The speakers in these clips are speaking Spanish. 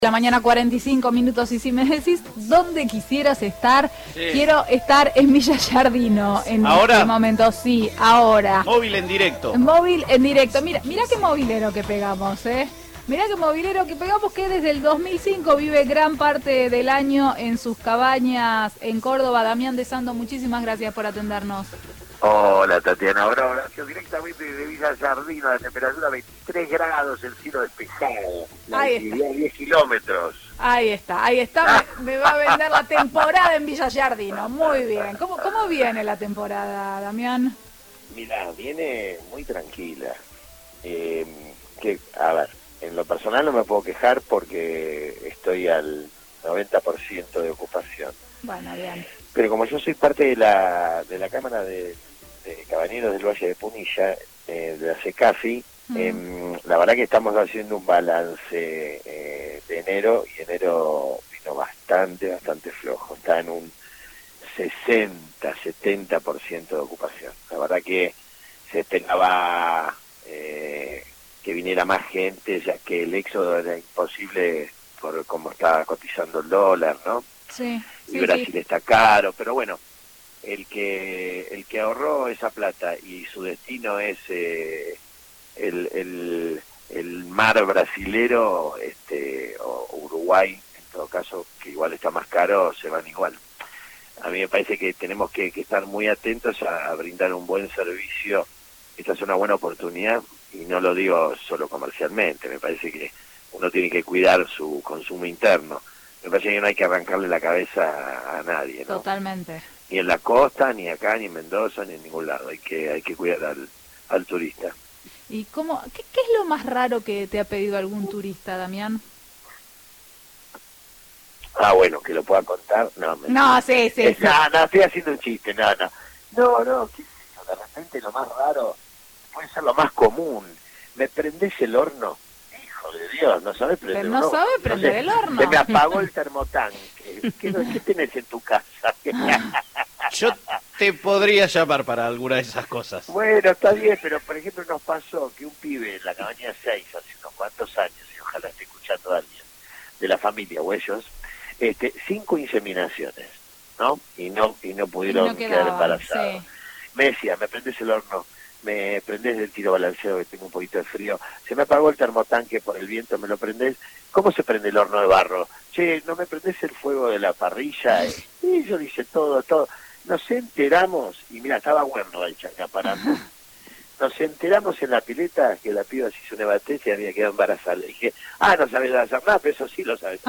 La mañana 45 minutos y si me decís dónde quisieras estar, sí. Quiero estar en Villa Giardino en ¿Ahora? este momento, sí, ahora. Móvil en directo. Móvil en directo, mira qué movilero que pegamos, Mirá qué movilero que pegamos, que desde el 2005 vive gran parte del año en sus cabañas en Córdoba. Damián de Sando, muchísimas gracias por atendernos. Hola Tatiana, ahora Horacio, directamente desde Villa Giardino, la temperatura 23 grados, el cielo despejado, la Ahí visibilidad 10 kilómetros. Ahí está, me va a vender la temporada en Villa Giardino, muy bien. ¿Cómo viene la temporada, Damián? Mirá, viene muy tranquila, a ver, en lo personal no me puedo quejar porque estoy al 90% de ocupación. Bueno, bien. Pero como yo soy parte de la Cámara de Cabañeros del Valle de Punilla, de la CECAFI, la verdad que estamos haciendo un balance de enero, y enero vino bastante flojo, está en un 60-70% de ocupación. La verdad que se esperaba que viniera más gente, ya que el éxodo era imposible por cómo estaba cotizando el dólar, ¿no? Sí. Y Brasil está caro, pero bueno, el que ahorró esa plata y su destino es el mar brasilero, o Uruguay, en todo caso, que igual está más caro, se van igual. A mí me parece que tenemos que estar muy atentos a brindar un buen servicio. Esta es una buena oportunidad, y no lo digo solo comercialmente, me parece que uno tiene que cuidar su consumo interno. Me parece que no hay que arrancarle la cabeza a nadie, ¿no? Totalmente. Ni en la costa, ni acá, ni en Mendoza, ni en ningún lado. Hay que cuidar al turista. ¿Y qué es lo más raro que te ha pedido algún turista, Damián? Ah, bueno, que lo pueda contar. No, sí. No, estoy haciendo un chiste, no, qué sé yo, de repente lo más raro puede ser lo más común. ¿Me prendés el horno? Hijo de Dios, no sabes prender el horno. ¿No sabe prender el horno? Se me apagó el termotanque. ¿Qué tenés en tu casa? Yo te podría llamar para alguna de esas cosas. Bueno, está bien, pero por ejemplo nos pasó que un pibe en la cabaña 6, hace unos cuantos años, y ojalá esté escuchando a alguien de la familia o ellos, 5 inseminaciones, ¿no? Y no pudieron quedar embarazados. Sí. Me decía, me prendés el horno, me prendés el tiro balanceado, que tengo un poquito de frío, se me apagó el termotanque por el viento, me lo prendés. ¿Cómo se prende el horno de barro? Che, ¿no me prendés el fuego de la parrilla? Y yo dije todo. Nos enteramos, y mira, estaba bueno ahí chacaparando. Nos enteramos en la pileta que la piba se hizo una batería y había quedado embarazada. Le dije, no sabes hacer nada, pero eso sí lo sabes.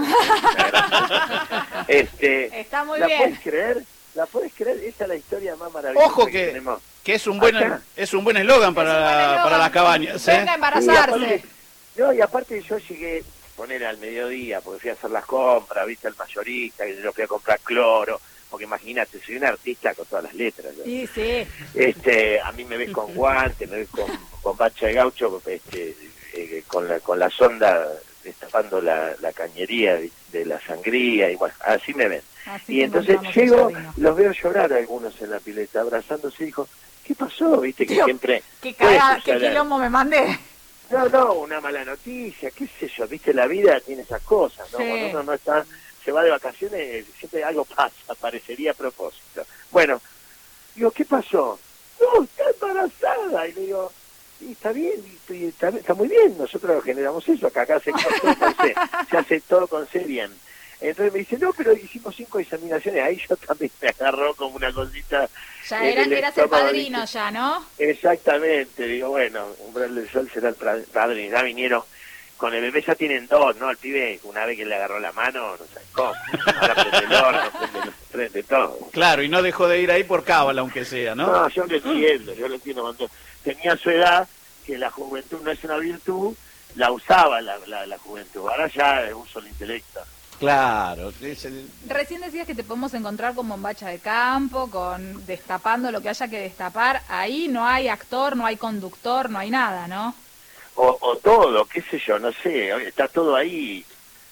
Está muy bien. ¿La puedes creer? Esa es la historia más maravillosa. Ojo que tenemos. Que es un buen eslogan para las cabañas. Venga a embarazarse. Y aparte yo llegué, poner al mediodía, porque fui a hacer las compras, viste al mayorista, que yo fui a comprar cloro. Porque imagínate, soy un artista con todas las letras. ¿No? Sí. A mí me ves con guantes, me ves con bacha de gaucho, con la sonda destapando la cañería de la sangría, y bueno, así me ven. Así y entonces llego, los veo llorar algunos en la pileta, abrazándose, y dijo, ¿qué pasó? Viste que siempre... ¿Qué quilombo me mandé? No, una mala noticia, qué sé yo, viste, la vida tiene esas cosas, ¿no? Sí. Cuando uno no está... se va de vacaciones, siempre algo pasa, parecería a propósito. Bueno, digo, ¿qué pasó? No, está embarazada. Y le digo, está bien, está muy bien, nosotros generamos eso, acá se hace todo con C bien. Entonces me dice, no, pero hicimos 5 examinaciones, ahí yo también me agarró como una cosita. Ya eras el padrino, ¿viste? Ya, ¿no? Exactamente, digo, bueno, Umbral del Sol será el padrino, ya vinieron. Con el bebé ya tienen 2, ¿no? El pibe, una vez que le agarró la mano, no sabes cómo. Ahora prende el horno, prende todo. Claro, y no dejó de ir ahí por cábala, aunque sea, ¿no? No, yo lo entiendo. Cuando tenía su edad, que la juventud no es una virtud, la usaba la juventud. Ahora ya uso el intelecto. Claro. Recién decías que te podemos encontrar con bombacha de campo, destapando lo que haya que destapar. Ahí no hay actor, no hay conductor, no hay nada, ¿no? O todo, qué sé yo, no sé, está todo ahí.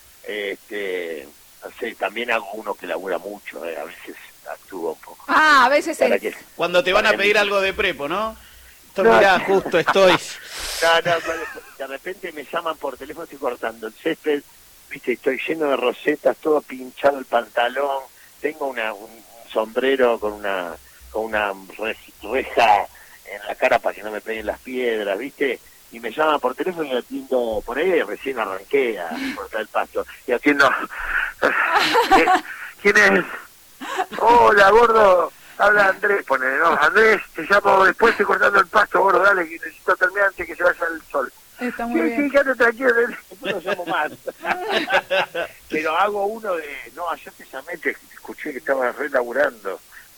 No sé, también hago uno que labura mucho, a veces actúo un poco. A veces cuando te van a pedir algo de prepo, ¿no? Mirá, justo estoy. No, de repente me llaman por teléfono, estoy cortando el césped, viste, estoy lleno de rosetas, todo pinchado el pantalón, tengo un sombrero con una reja en la cara para que no me peguen las piedras, viste, y me llaman por teléfono y atiendo por ahí, recién arranqué a cortar el pasto, y atiendo, ¿quién es? Hola, gordo, habla Andrés, pone, no, Andrés, te llamo después, estoy cortando el pasto, gordo, dale, que necesito terminar antes que se vaya el sol. Está muy bien. Sí, quédate tranquilo, después no llamo más. Pero hago uno de, no, ayer te llamé, te escuché que estabas relaburando.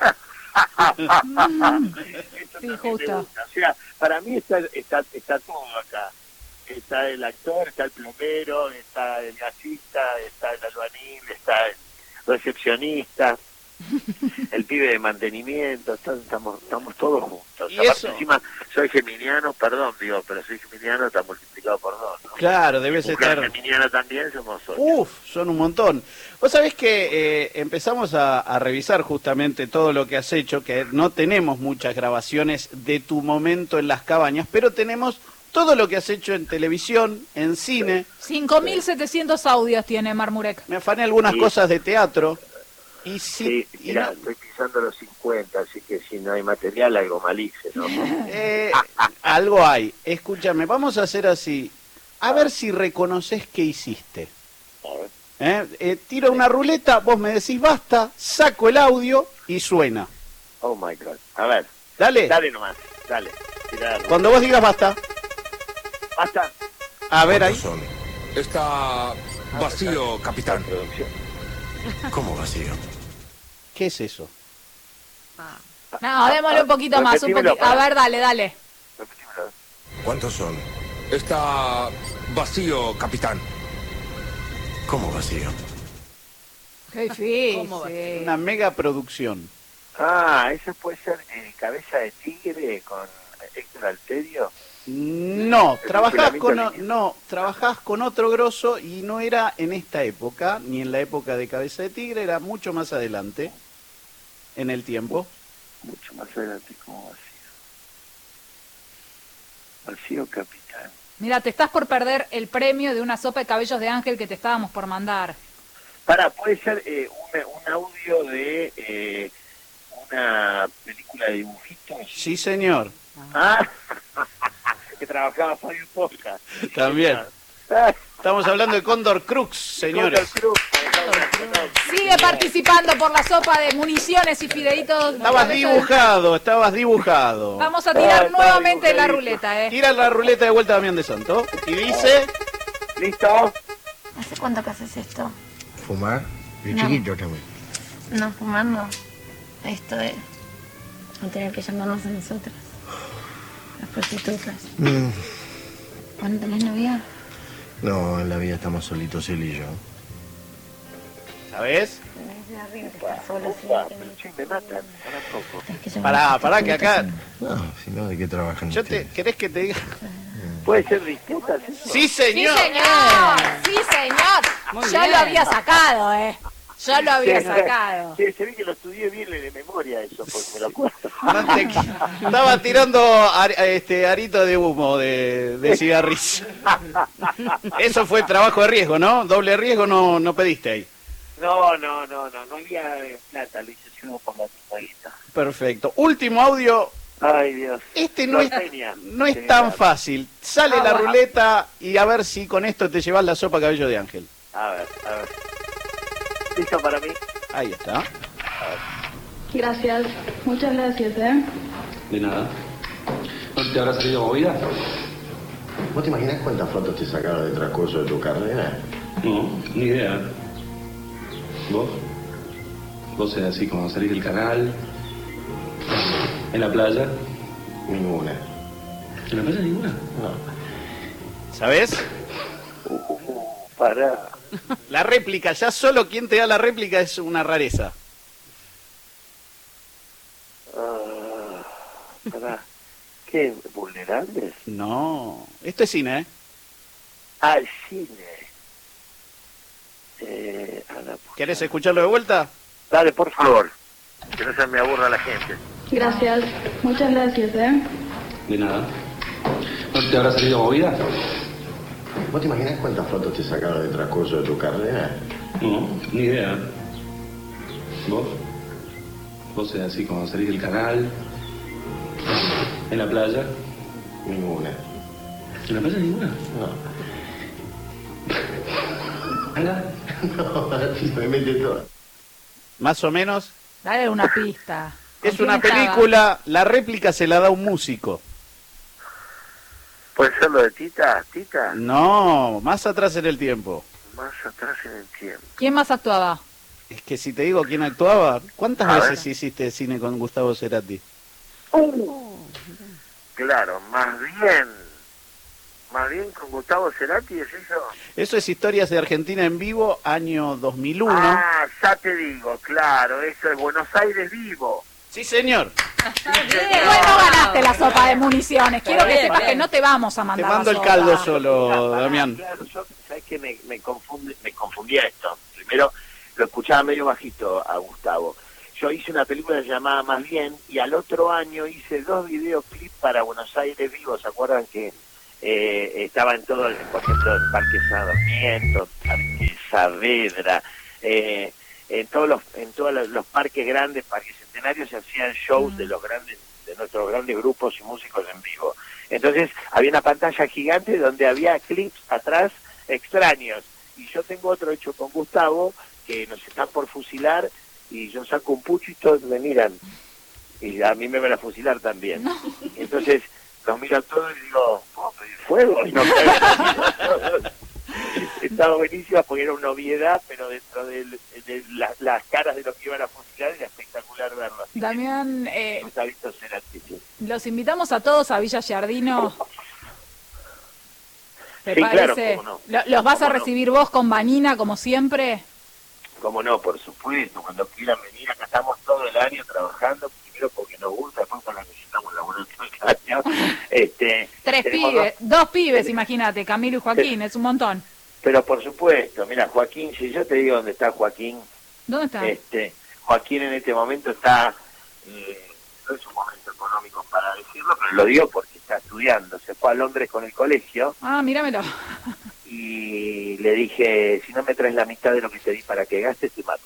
Sí, justo. O sea, para mí está todo acá. Está el actor, está el plomero, está el gasista, está el albañil, está el recepcionista, el pibe de mantenimiento, estamos todos juntos. ¿Y Aparte, eso? encima soy geminiano, perdón, digo, pero soy geminiano, está multiplicado por 2, ¿no? Claro, debes Mujer estar... geminiana también, somos 8. Uf, son un montón. Vos sabés que empezamos a revisar justamente todo lo que has hecho, que no tenemos muchas grabaciones de tu momento en las cabañas, pero tenemos todo lo que has hecho en televisión, en cine. 5.700 audios tiene Marmurek. Me afané algunas Sí. cosas de teatro. Y Sí, y mira, no- estoy pisando los 50, así que si no hay material, algo mal hice, ¿no? algo hay. Escúchame, vamos a hacer así. A ver si reconoces qué hiciste. A ver. Tiro una ruleta, vos me decís basta, saco el audio y suena. Oh my God. A ver, Dale. dale nomás, dale. Tirá, Cuando vos digas basta. basta. A ver ahí. ¿Cuántos son? Está vacío, capitán. Producción. ¿Cómo vacío? ¿Qué es eso? No, démosle un poquito más, un Repetímelo, poquito. A ver, dale. Repetímelo. ¿Cuántos son? Está vacío, capitán. ¿Cómo vacío? Qué difícil. Una mega producción. Ah, esa puede ser Cabeza de Tigre con Héctor Alterio. No, trabajás con, Vinculamiento no, trabajás con otro grosso y no era en esta época, ni en la época de Cabeza de Tigre, era mucho más adelante en el tiempo. Mucho más adelante, como vacío capitán. Mira, te estás por perder el premio de una sopa de cabellos de ángel que te estábamos por mandar. Puede ser un audio de una película de dibujitos. Sí, señor. Ah, que trabajaba Fabio Posca. También. Ah, Estamos hablando de Cóndor Crux, señores. Condor Cruz. Sigue participando por la sopa de municiones y fideitos. Estabas dibujado. Vamos a tirar está nuevamente la dibujadito. ruleta, Tira la ruleta de vuelta Damián de Santo. Y dice... ¿Listo? ¿Hace cuánto que haces esto? Fumar, de No. chiquito también. No, fumar no. Esto es no tener que llamarnos a nosotras. Las prostitutas. ¿Vos no tenés novia? No, en la vida estamos solitos él y yo. ¿Sabés? Es horrible estar solo así. Upa, pero che, me matan. Ahora poco. Tenés que llamar a las Pará, que acá... prostitutas. No, si no, ¿de qué trabajan Yo te, ustedes? ¿Querés que te diga? ¿Puede ser disputas eso? ¡Sí, ¡Sí, señor! señor! ¡Sí, señor! Yo lo había sacado, Yo lo había sacado. Sí, se ve que lo estudié bien de memoria eso, porque me lo acuerdo. No te- Estaba tirando arito de humo de cigarrillo. Eso fue trabajo de riesgo, ¿no? Doble riesgo no pediste ahí. No había plata, lo hice solo por la guita. Perfecto. Último audio. Ay, Dios. Este no es Norteña. tan fácil. Sale la bueno. ruleta y a ver si con esto te llevas la sopa cabello de ángel. A ver. ¿Listo para mí? Ahí está. Gracias, muchas gracias, De nada. ¿No te habrá salido movida? ¿Vos te imaginas cuántas fotos te sacaron de transcurso de tu carrera? No, ni idea. ¿Vos? ¿Vos así como salís del canal? ¿En la playa? Ninguna. ¿En la playa ninguna? No. ¿Sabés? Pará. La réplica, ya solo quien te da la réplica es una rareza. Pará. ¿Qué? ¿Vulnerables? No, esto es cine, ¿eh? Ah, el cine. Ana, ¿Querés escucharlo de vuelta? dale, por favor. Que no se me aburra la gente. gracias, muchas gracias, De nada. ¿No te habrá salido movida? ¿Vos te imaginas cuántas fotos te sacaron de transcurso de tu carrera? No, ni idea. ¿Vos? ¿Vos sos así como salís del canal? ¿En la playa? Ninguna. ¿En la playa ninguna? No. No, me mete todo. Más o menos. Dale una pista. Es ¿Con una quién estaba? película, la réplica se la da un músico. ¿Puede ser lo de Tita? ¿Tita? No, más atrás en el tiempo. Más atrás en el tiempo. ¿Quién más actuaba? Es que si te digo quién actuaba, ¿cuántas A veces ver. hiciste cine con Gustavo Cerati? Claro, más bien con Gustavo Cerati, ¿es eso? Eso es Historias de Argentina en Vivo, año 2001. Ah, ya te digo, claro, eso es Buenos Aires vivo. Sí, señor. Igual no ganaste la sopa de municiones. Quiero que sepas que no te vamos a Te mandar mando la el caldo sopa. solo, Damián. Claro, yo, ¿sabes qué? Me confundía esto. Primero, lo escuchaba medio bajito a Gustavo. Yo hice una película llamada Más Bien, y al otro año hice 2 videoclips para Buenos Aires vivo. ¿Se acuerdan que estaba en todo, por ejemplo, en Parque Sarmiento, Parque Saavedra, en todos los parques grandes, parques centenarios, se hacían shows de nuestros grandes grupos y músicos en vivo. Entonces había una pantalla gigante donde había clips atrás extraños, y yo tengo otro hecho con Gustavo, que nos están por fusilar, y yo saco un pucho y todos me miran, y a mí me van a fusilar también. Entonces los miro a todos y digo, ¿puedo pedir fuego? Y no estaba buenísima porque era una obviedad, pero dentro de las caras de los que iban a fusilar era espectacular verlo. Así Damián, que, Gustavito Cerati, sí. los invitamos a todos a Villa Giardino. ¿Te Sí, claro, parece? cómo no. ¿Los vas a Cómo no. recibir vos con Vanina, como siempre? Cómo no, por supuesto, cuando quieran venir, acá estamos todo el año trabajando, primero porque nos gusta, después porque necesitamos laburar todo el año. 3 tenemos pibes, 2 pibes, imagínate, Camilo y Joaquín, es un montón. Pero por supuesto, mira, Joaquín, si yo te digo dónde está Joaquín, ¿Dónde está? Joaquín en este momento está, no es un momento económico para decirlo, pero lo digo porque está estudiando, se fue a Londres con el colegio, Ah, míramelo. y le dije, si no me traes la mitad de lo que te di para que gastes, te mato.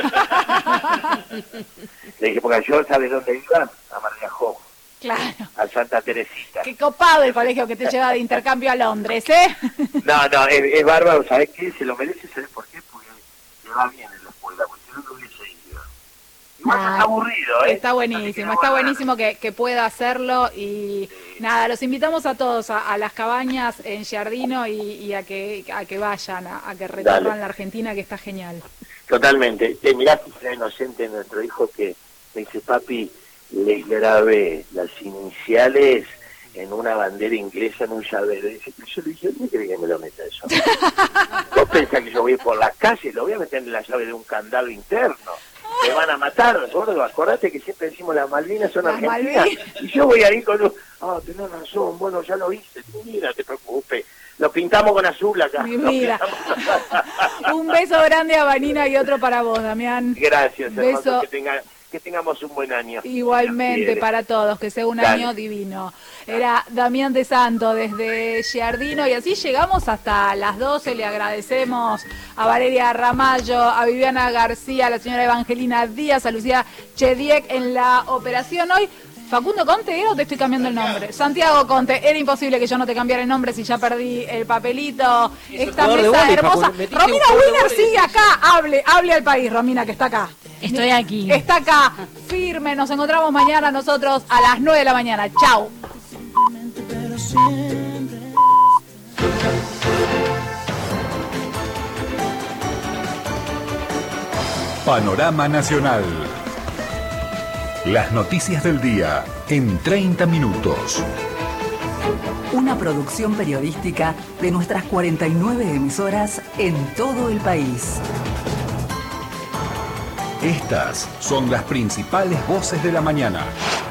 Le dije, porque yo, ¿sabes dónde iba? A Mar de Ajó, Claro. a Santa Teresita. Qué copado el colegio que te lleva de intercambio a Londres, ¿eh? No, es bárbaro, ¿sabes qué? Se lo merece, ¿sabes por qué? Porque le va bien en la escuela, porque si no, no hubiese ido. Igual está aburrido, ¿eh? Está buenísimo, está buenísimo que pueda hacerlo, y nada, los invitamos a todos a las cabañas en Giardino y a que vayan, a que recorran Dale. la Argentina, que está genial. Totalmente. Mirá si será inocente nuestro hijo que me dice, papi, le grabé las iniciales en una bandera inglesa en un llavero. Y dice, yo le dije, ¿dónde crees que me lo meta eso? ¿Vos pensás que yo voy por la calle? Lo voy a meter en la llave de un candado interno. Me van a matar, gordo. Acordate que siempre decimos las Malvinas son Las argentinas. Malvinas. Y yo voy ahí con un... tenés razón, bueno, ya lo hice. Mira, te preocupes. Lo pintamos con azul acá. Mira. Un beso grande a Vanina y otro para vos, Damián. Gracias, hermano, Beso. que tengamos un buen año. Igualmente para todos, que sea un Dale. año divino. Era Damián de Santo desde Giardino, y así llegamos hasta las 12. Le agradecemos a Valeria Ramallo, a Viviana García, a la señora Evangelina Díaz, a Lucía Chediek en la operación hoy. Facundo Conte, ¿era o te estoy cambiando el nombre? Santiago Conte, era imposible que yo no te cambiara el nombre si ya perdí el papelito. Esta jugador de mesa vóley, hermosa. Facundo, metiste un Romina jugador de Wiener vóley. sigue acá, hable al país, Romina, que está acá. Estoy aquí. Está acá, firme. Nos encontramos mañana nosotros a las 9 de la mañana. Chau. Panorama Nacional. Las noticias del día en 30 minutos. Una producción periodística de nuestras 49 emisoras en todo el país. Estas son las principales voces de la mañana.